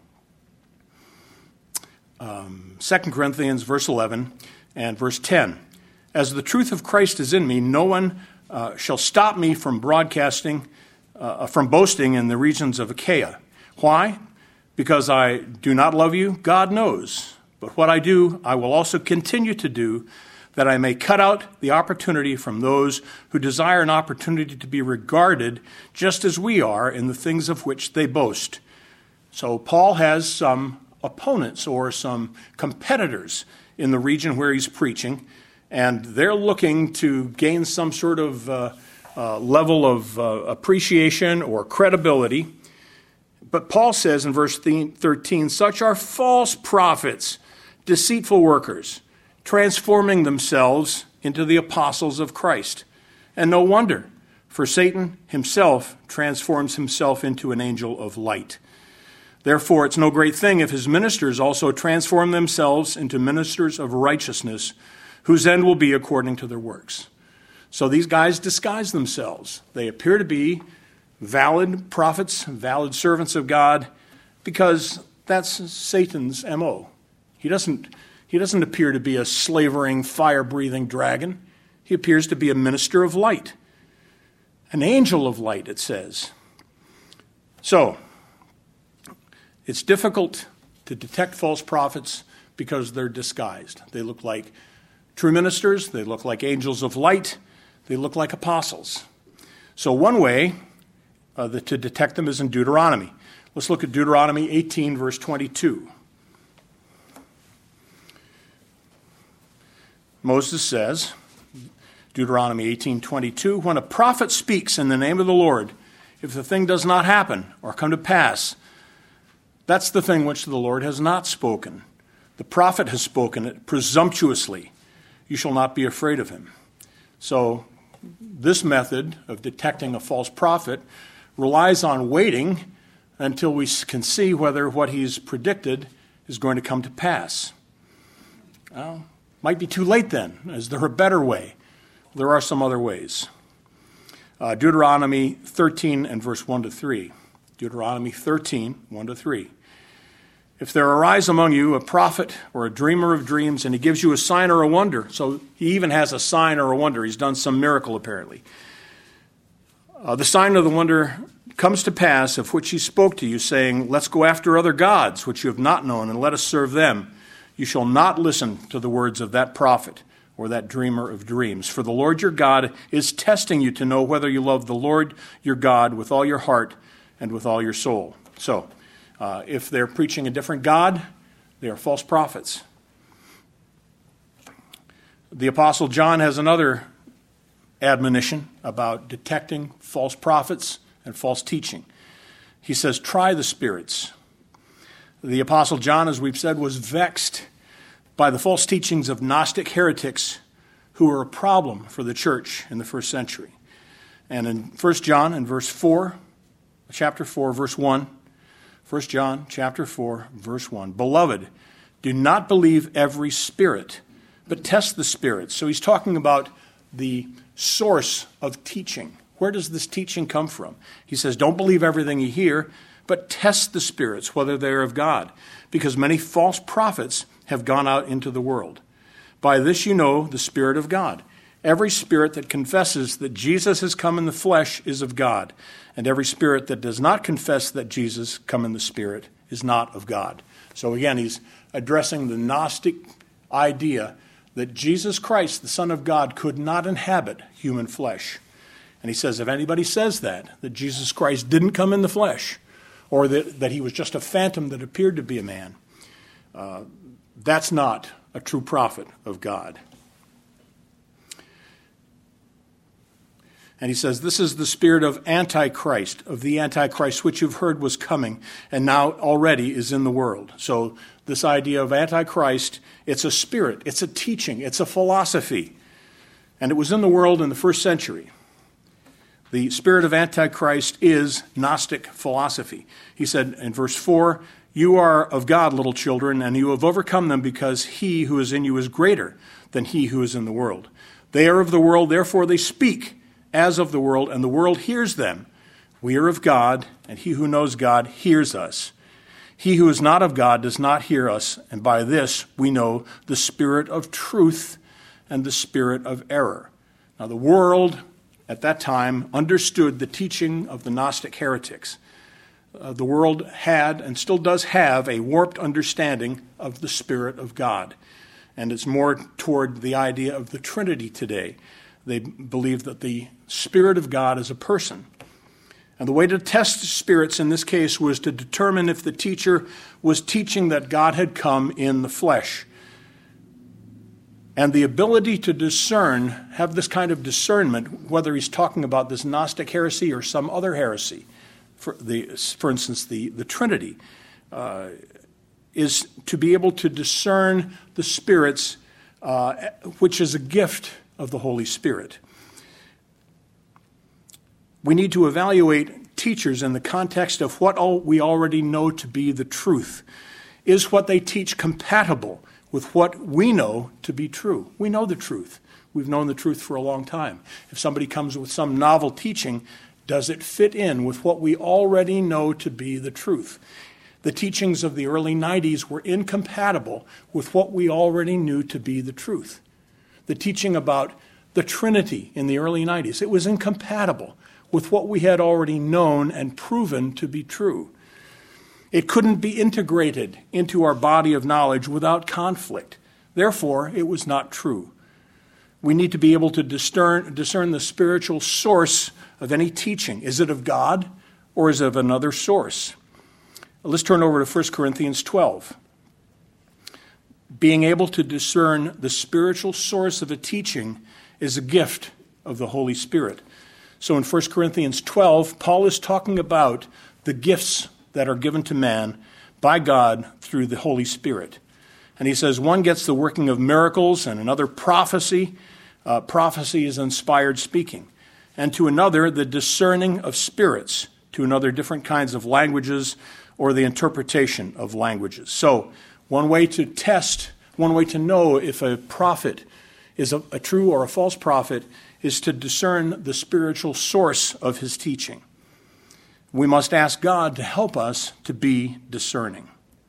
[SPEAKER 1] Um, Second Corinthians, verse eleven and verse ten. As the truth of Christ is in me, no one uh, shall stop me from broadcasting, uh, from boasting in the regions of Achaia. Why? Because I do not love you? God knows. But what I do, I will also continue to do, that I may cut out the opportunity from those who desire an opportunity to be regarded just as we are in the things of which they boast. So Paul has some opponents or some competitors in the region where he's preaching, and they're looking to gain some sort of uh, uh, level of uh, appreciation or credibility. But Paul says in verse thirteen, such are false prophets, deceitful workers, transforming themselves into the apostles of Christ. And no wonder, for Satan himself transforms himself into an angel of light. Therefore, it's no great thing if his ministers also transform themselves into ministers of righteousness, whose end will be according to their works. So these guys disguise themselves. They appear to be valid prophets, valid servants of God, because that's Satan's M O. He doesn't, he doesn't appear to be a slavering, fire-breathing dragon. He appears to be a minister of light, an angel of light, it says. So, it's difficult to detect false prophets because they're disguised. They look like true ministers. They look like angels of light. They look like apostles. So one way uh, the, to detect them is in Deuteronomy. Let's look at Deuteronomy eighteen, verse twenty-two. Moses says, Deuteronomy eighteen twenty-two, when a prophet speaks in the name of the Lord, if the thing does not happen or come to pass, that's the thing which the Lord has not spoken. The prophet has spoken it presumptuously. You shall not be afraid of him. So this method of detecting a false prophet relies on waiting until we can see whether what he's predicted is going to come to pass. Well, might be too late then. Is there a better way? There are some other ways. Uh, Deuteronomy thirteen and verse one to three. Deuteronomy thirteen, one to three. If there arise among you a prophet or a dreamer of dreams, and he gives you a sign or a wonder, so he even has a sign or a wonder. He's done some miracle, apparently. Uh, the sign or the wonder comes to pass, of which he spoke to you, saying, let's go after other gods, which you have not known, and let us serve them. You shall not listen to the words of that prophet or that dreamer of dreams. For the Lord your God is testing you to know whether you love the Lord your God with all your heart and with all your soul. So, Uh, if they're preaching a different God, they are false prophets. The Apostle John has another admonition about detecting false prophets and false teaching. He says, try the spirits. The Apostle John, as we've said, was vexed by the false teachings of Gnostic heretics who were a problem for the church in the first century. And in First John, in verse four, chapter four, verse one, First John chapter four, verse one. Beloved, do not believe every spirit, but test the spirits. So he's talking about the source of teaching. Where does this teaching come from? He says, don't believe everything you hear, but test the spirits, whether they are of God, because many false prophets have gone out into the world. By this you know the Spirit of God. Every spirit that confesses that Jesus has come in the flesh is of God, and every spirit that does not confess that Jesus come in the Spirit is not of God. So again, he's addressing the Gnostic idea that Jesus Christ, the Son of God, could not inhabit human flesh. And he says, if anybody says that, that Jesus Christ didn't come in the flesh, or that, that he was just a phantom that appeared to be a man, uh, that's not a true prophet of God. And he says, this is the spirit of Antichrist, of the Antichrist, which you've heard was coming, and now already is in the world. So this idea of Antichrist, it's a spirit, it's a teaching, it's a philosophy. And it was in the world in the first century. The spirit of Antichrist is Gnostic philosophy. He said in verse four, you are of God, little children, and you have overcome them because he who is in you is greater than he who is in the world. They are of the world, therefore they speak as of the world, and the world hears them. We are of God, and he who knows God hears us. He who is not of God does not hear us, and by this we know the spirit of truth and the spirit of error. Now the world at that time understood the teaching of the Gnostic heretics. Uh, the world had, and still does have, a warped understanding of the Spirit of God. And it's more toward the idea of the Trinity today. They believe that the Spirit of God is a person. And the way to test spirits in this case was to determine if the teacher was teaching that God had come in the flesh. And the ability to discern, have this kind of discernment, whether he's talking about this Gnostic heresy or some other heresy, for, the, for instance, the, the Trinity, uh, is to be able to discern the spirits, uh, which is a gift of the Holy Spirit. We need to evaluate teachers in the context of what all we already know to be the truth. Is what they teach compatible with what we know to be true? We know the truth. We've known the truth for a long time. If somebody comes with some novel teaching, does it fit in with what we already know to be the truth? The teachings of the early nineties were incompatible with what we already knew to be the truth. The teaching about the Trinity in the early nineties, it was incompatible with what we had already known and proven to be true. It couldn't be integrated into our body of knowledge without conflict. Therefore, it was not true. We need to be able to discern, discern the spiritual source of any teaching. Is it of God or is it of another source? Let's turn over to First Corinthians twelve. Being able to discern the spiritual source of a teaching is a gift of the Holy Spirit. So in First Corinthians twelve, Paul is talking about the gifts that are given to man by God through the Holy Spirit. And he says one gets the working of miracles, and another prophecy. Uh, prophecy is inspired speaking. And to another, the discerning of spirits. To another, different kinds of languages or the interpretation of languages. So one way to test, one way to know if a prophet is a, a true or a false prophet is to discern the spiritual source of his teaching. We must ask God to help us to be discerning.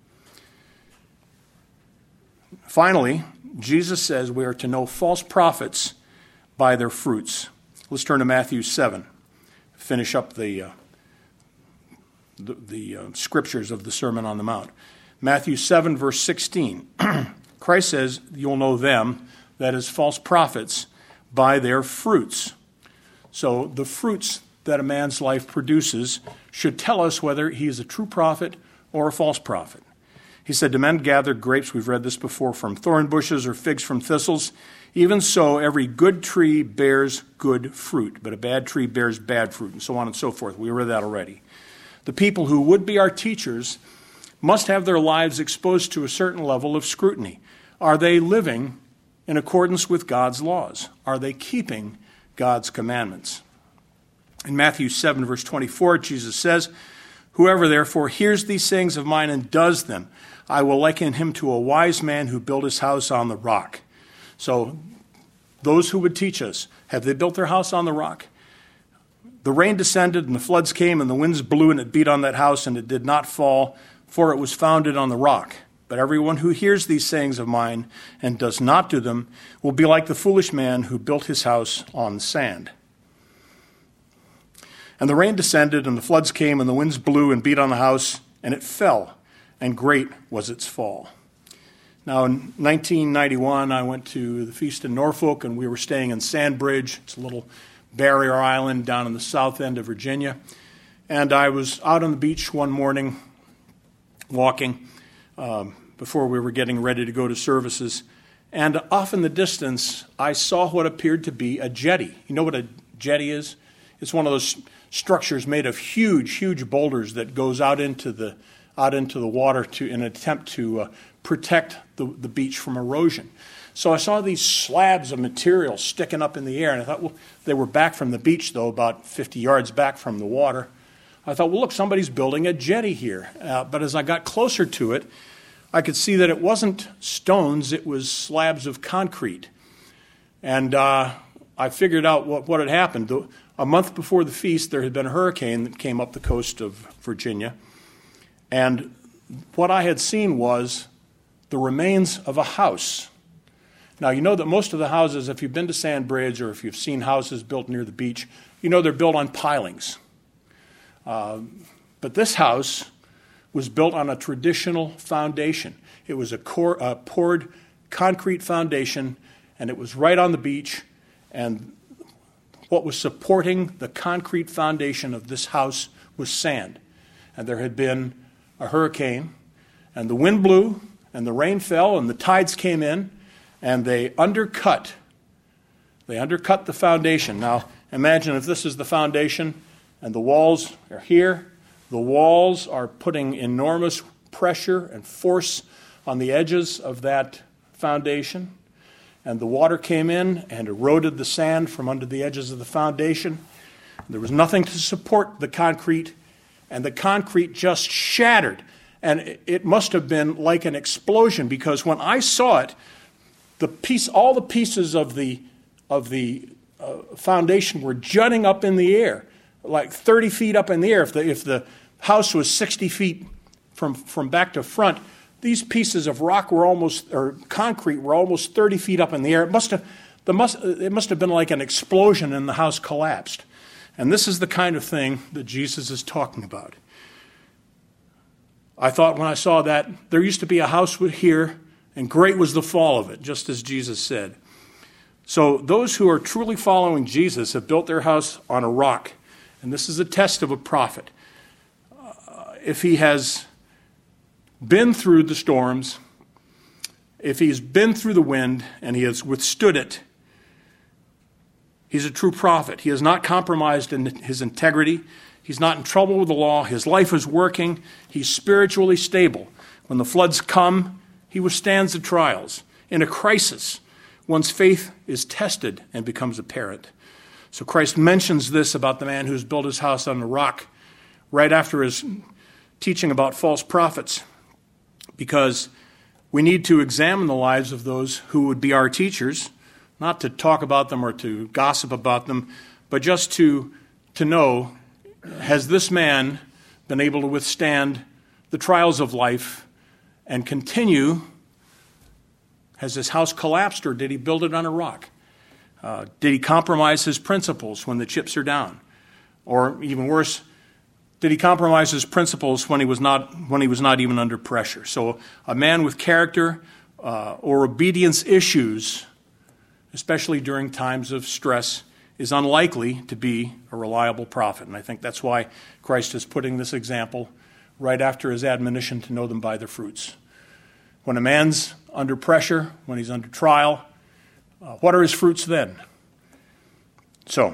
[SPEAKER 1] Finally, Jesus says we are to know false prophets by their fruits. Let's turn to Matthew seven, finish up the, uh, the, the uh, scriptures of the Sermon on the Mount. Matthew seven, verse sixteen. Christ says, you'll know them, that is, false prophets, by their fruits. So the fruits that a man's life produces should tell us whether he is a true prophet or a false prophet. He said, do men gather grapes, we've read this before, from thorn bushes or figs from thistles? Even so, every good tree bears good fruit, but a bad tree bears bad fruit, and so on and so forth. We read that already. The people who would be our teachers must have their lives exposed to a certain level of scrutiny. Are they living in accordance with God's laws? Are they keeping God's commandments? In Matthew seven, verse twenty-four, Jesus says, Whoever therefore hears these sayings of mine and does them, I will liken him to a wise man who built his house on the rock. So those who would teach us, have they built their house on the rock? The rain descended and the floods came and the winds blew and it beat on that house and it did not fall, for it was founded on the rock. But everyone who hears these sayings of mine and does not do them will be like the foolish man who built his house on sand. And the rain descended, and the floods came, and the winds blew and beat on the house, and it fell, and great was its fall. Now, in nineteen ninety-one, I went to the feast in Norfolk, and we were staying in Sandbridge. It's a little barrier island down in the south end of Virginia. And I was out on the beach one morning walking um, before we were getting ready to go to services. And off in the distance, I saw what appeared to be a jetty. You know what a jetty is? It's one of those structures made of huge, huge boulders that goes out into the out into the water to in an attempt to uh, protect the, the beach from erosion. So I saw these slabs of material sticking up in the air, and I thought, well, they were back from the beach, though, about fifty yards back from the water. I thought, well, look, somebody's building a jetty here. Uh, but as I got closer to it, I could see that it wasn't stones, it was slabs of concrete. And uh, I figured out what, what had happened. The, A month before the feast, there had been a hurricane that came up the coast of Virginia. And what I had seen was the remains of a house. Now, you know that most of the houses, if you've been to Sandbridge or if you've seen houses built near the beach, you know they're built on pilings. Uh, but this house was built on a traditional foundation. It was a, core, a poured concrete foundation, and it was right on the beach, and what was supporting the concrete foundation of this house was sand. And there had been a hurricane, and the wind blew, and the rain fell, and the tides came in, and they undercut. They undercut the foundation. Now, imagine if this is the foundation, and the walls are here. The walls are putting enormous pressure and force on the edges of that foundation. And the water came in and eroded the sand from under the edges of the foundation. There was nothing to support the concrete, and the concrete just shattered. And it must have been like an explosion, because when I saw it, the piece, all the pieces of the of the uh, foundation were jutting up in the air, like thirty feet up in the air. If the if the house was sixty feet from from back to front, these pieces of rock were almost, or concrete were almost thirty feet up in the air. It must have, the must, it must have been like an explosion, and the house collapsed. And this is the kind of thing that Jesus is talking about. I thought when I saw that, there used to be a house here, and great was the fall of it, just as Jesus said. So those who are truly following Jesus have built their house on a rock. And this is a test of a prophet. Uh, if he has been through the storms, if he's been through the wind and he has withstood it, he's a true prophet. He has not compromised in his integrity. He's not in trouble with the law. His life is working. He's spiritually stable. When the floods come, he withstands the trials. In a crisis, one's faith is tested and becomes apparent. So Christ mentions this about the man who's built his house on the rock right after his teaching about false prophets, because we need to examine the lives of those who would be our teachers, not to talk about them or to gossip about them, but just to, to know, has this man been able to withstand the trials of life and continue? Has his house collapsed, or did he build it on a rock? Uh, did he compromise his principles when the chips are down? Or even worse, did he compromise his principles when he was not when he was not even under pressure? So a man with character uh, or obedience issues, especially during times of stress, is unlikely to be a reliable prophet. And I think that's why Christ is putting this example right after his admonition to know them by their fruits. When a man's under pressure, when he's under trial, uh, what are his fruits then? So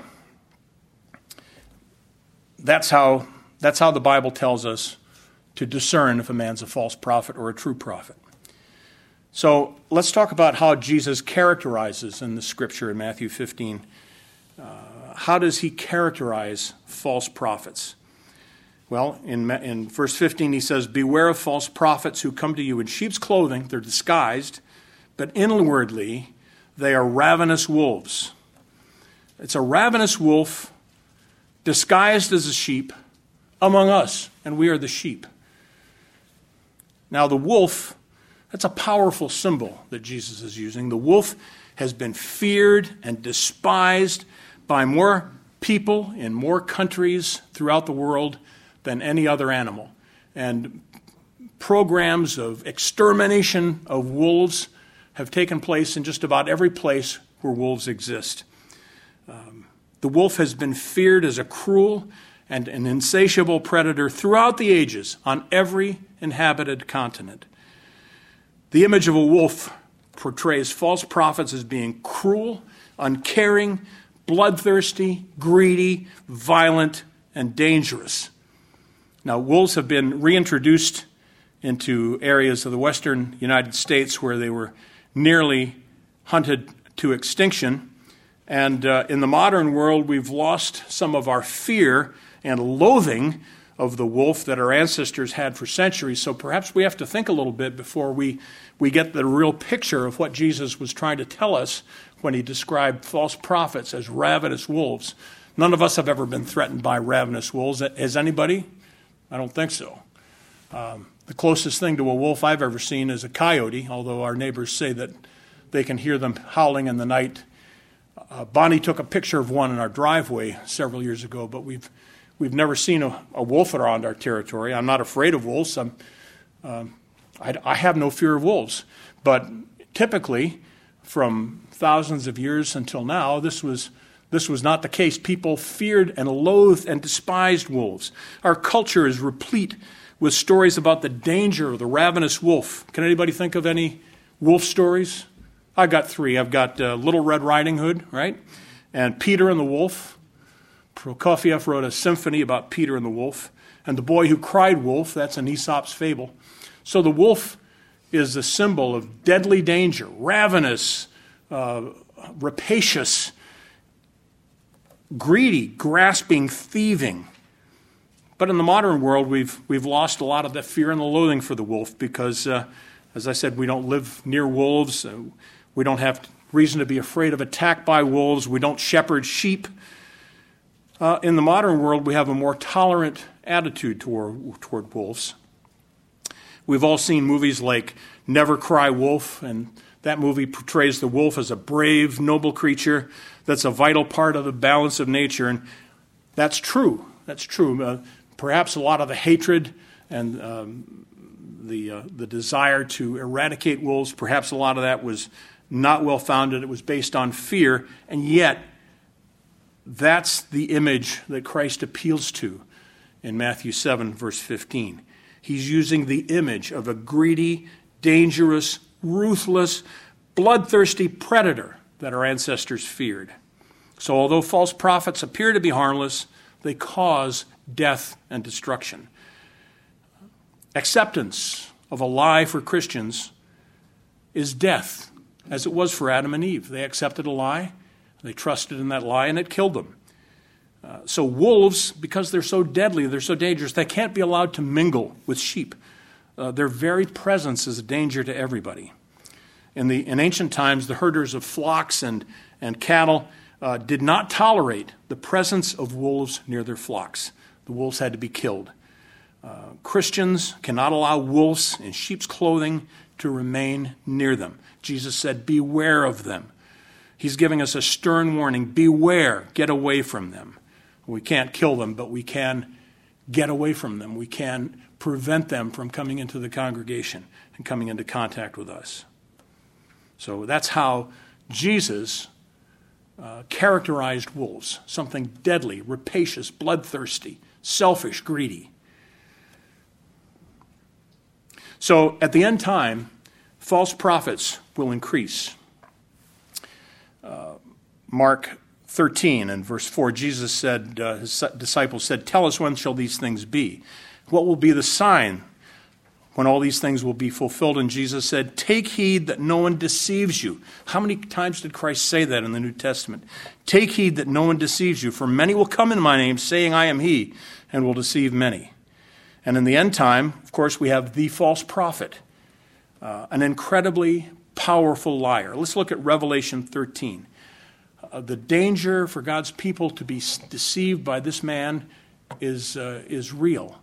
[SPEAKER 1] that's how that's how the Bible tells us to discern if a man's a false prophet or a true prophet. So let's talk about how Jesus characterizes in the scripture in Matthew fifteen. Uh, how does he characterize false prophets? Well, in, in verse fifteen, he says, beware of false prophets who come to you in sheep's clothing. They're disguised, but inwardly they are ravenous wolves. It's a ravenous wolf disguised as a sheep among us, and we are the sheep. Now, the wolf, that's a powerful symbol that Jesus is using. The wolf has been feared and despised by more people in more countries throughout the world than any other animal. And programs of extermination of wolves have taken place in just about every place where wolves exist. Um, the wolf has been feared as a cruel and an insatiable predator throughout the ages on every inhabited continent. The image of a wolf portrays false prophets as being cruel, uncaring, bloodthirsty, greedy, violent, and dangerous. Now, wolves have been reintroduced into areas of the western United States where they were nearly hunted to extinction. And uh, in the modern world, we've lost some of our fear and loathing of the wolf that our ancestors had for centuries. So perhaps we have to think a little bit before we, we get the real picture of what Jesus was trying to tell us when he described false prophets as ravenous wolves. None of us have ever been threatened by ravenous wolves. Has anybody? I don't think so. Um, the closest thing to a wolf I've ever seen is a coyote, although our neighbors say that they can hear them howling in the night. Uh, Bonnie took a picture of one in our driveway several years ago, but we've we've never seen a, a wolf around our territory. I'm not afraid of wolves. I'm, um, I, I have no fear of wolves. But typically, from thousands of years until now, this was this was not the case. People feared and loathed and despised wolves. Our culture is replete with stories about the danger of the ravenous wolf. Can anybody think of any wolf stories? I've got three. I've got uh, Little Red Riding Hood, right? And Peter and the Wolf. Prokofiev wrote a symphony about Peter and the Wolf. And the boy who cried wolf, that's an Aesop's fable. So the wolf is a symbol of deadly danger, ravenous, uh, rapacious, greedy, grasping, thieving. But in the modern world, we've we've lost a lot of the fear and the loathing for the wolf because, uh, as I said, we don't live near wolves. Uh, we don't have reason to be afraid of attack by wolves. We don't shepherd sheep. Uh, in the modern world, we have a more tolerant attitude toward, toward wolves. We've all seen movies like Never Cry Wolf, and that movie portrays the wolf as a brave, noble creature that's a vital part of the balance of nature, and that's true. That's true. Uh, perhaps a lot of the hatred and um, the uh, the desire to eradicate wolves, perhaps a lot of that was not well-founded. It was based on fear, and yet that's the image that Christ appeals to in Matthew seven, verse fifteen. He's using the image of a greedy, dangerous, ruthless, bloodthirsty predator that our ancestors feared. So although false prophets appear to be harmless, they cause death and destruction. Acceptance of a lie for Christians is death, as it was for Adam and Eve. They accepted a lie, they trusted in that lie, and it killed them. Uh, so wolves, because they're so deadly, they're so dangerous, they can't be allowed to mingle with sheep. Uh, their very presence is a danger to everybody. In the in ancient times, the herders of flocks and, and cattle uh, did not tolerate the presence of wolves near their flocks. The wolves had to be killed. Uh, Christians cannot allow wolves in sheep's clothing to remain near them. Jesus said, beware of them. He's giving us a stern warning. Beware, get away from them. We can't kill them, but we can get away from them. We can prevent them from coming into the congregation and coming into contact with us. So that's how Jesus uh, characterized wolves, something deadly, rapacious, bloodthirsty, selfish, greedy. So at the end time, false prophets will increase. Uh, Mark thirteen and verse four, Jesus said, uh, his disciples said, tell us when shall these things be? What will be the sign when all these things will be fulfilled? And Jesus said, take heed that no one deceives you. How many times did Christ say that in the New Testament? Take heed that no one deceives you, for many will come in my name, saying I am he, and will deceive many. And in the end time, of course, we have the false prophet, uh, an incredibly powerful liar. Let's look at Revelation thirteen. Uh, the danger for God's people to be deceived by this man is, uh, is real.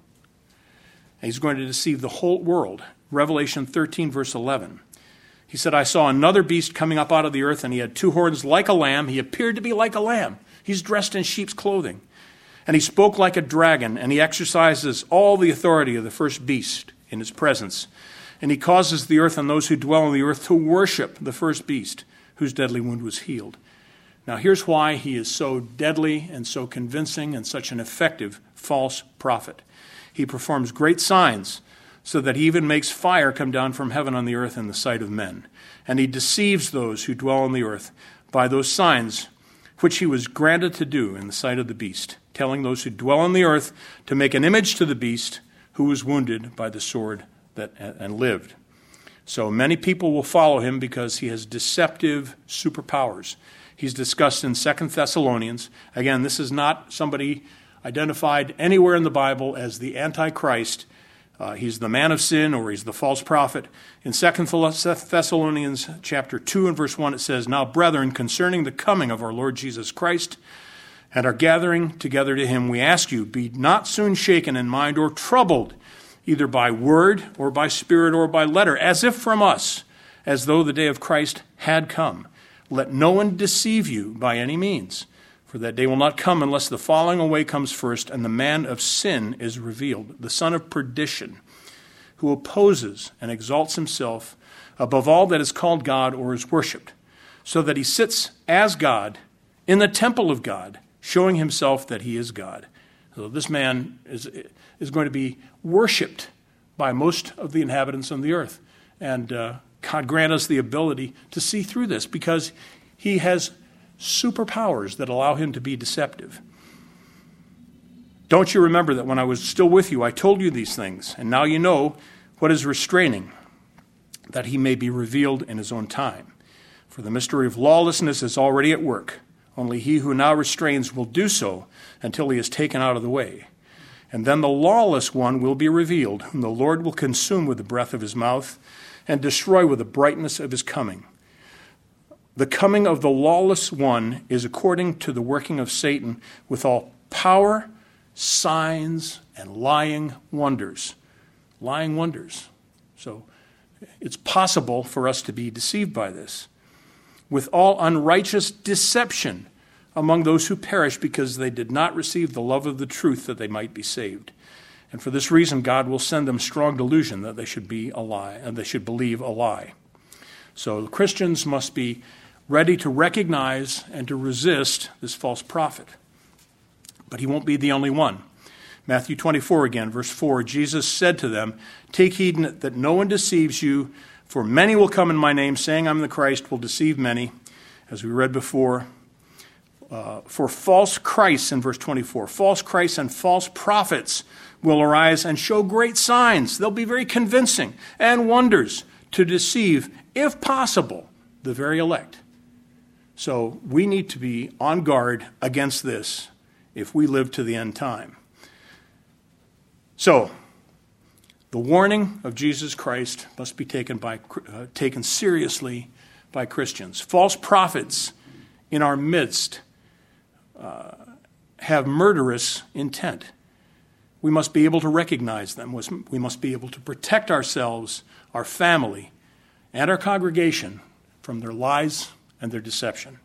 [SPEAKER 1] He's going to deceive the whole world. Revelation thirteen, verse eleven. He said, I saw another beast coming up out of the earth, and he had two horns like a lamb. He appeared to be like a lamb. He's dressed in sheep's clothing. And he spoke like a dragon, and he exercises all the authority of the first beast in his presence. And he causes the earth and those who dwell on the earth to worship the first beast, whose deadly wound was healed. Now here's why he is so deadly and so convincing and such an effective false prophet. He performs great signs, so that he even makes fire come down from heaven on the earth in the sight of men. And he deceives those who dwell on the earth by those signs which he was granted to do in the sight of the beast, telling those who dwell on the earth to make an image to the beast who was wounded by the sword that and lived. So many people will follow him because he has deceptive superpowers. He's discussed in Second Thessalonians. Again, this is not somebody identified anywhere in the Bible as the Antichrist. Uh, he's the man of sin, or he's the false prophet. In Second Thessalonians chapter two and verse one, it says, Now, brethren, concerning the coming of our Lord Jesus Christ and our gathering together to him, we ask you, be not soon shaken in mind or troubled, either by word or by spirit or by letter, as if from us, as though the day of Christ had come. Let no one deceive you by any means. For that day will not come unless the falling away comes first, and the man of sin is revealed, the son of perdition, who opposes and exalts himself above all that is called God or is worshipped, so that he sits as God in the temple of God, showing himself that he is God. So this man is, is going to be worshipped by most of the inhabitants of the earth. And uh, God grant us the ability to see through this, because he has superpowers that allow him to be deceptive. Don't you remember that when I was still with you, I told you these things, and now you know what is restraining, that he may be revealed in his own time. For the mystery of lawlessness is already at work. Only he who now restrains will do so until he is taken out of the way. And then the lawless one will be revealed, whom the Lord will consume with the breath of his mouth and destroy with the brightness of his coming. The coming of the lawless one is according to the working of Satan with all power, signs, and lying wonders. Lying wonders. So it's possible for us to be deceived by this. With all unrighteous deception among those who perish, because they did not receive the love of the truth that they might be saved. And for this reason, God will send them strong delusion that they should be a lie, and they should believe a lie. So the Christians must be ready to recognize and to resist this false prophet. But he won't be the only one. Matthew twenty-four again, verse four, Jesus said to them, Take heed that no one deceives you, for many will come in my name, saying I'm the Christ, will deceive many, as we read before. Uh, for false Christs, in verse twenty-four, false Christs and false prophets will arise and show great signs. They'll be very convincing, and wonders to deceive, if possible, the very elect. So we need to be on guard against this if we live to the end time. So, the warning of Jesus Christ must be taken by uh, taken seriously by Christians. False prophets in our midst uh, have murderous intent. We must be able to recognize them. We must be able to protect ourselves, our family, and our congregation from their lies and their deception.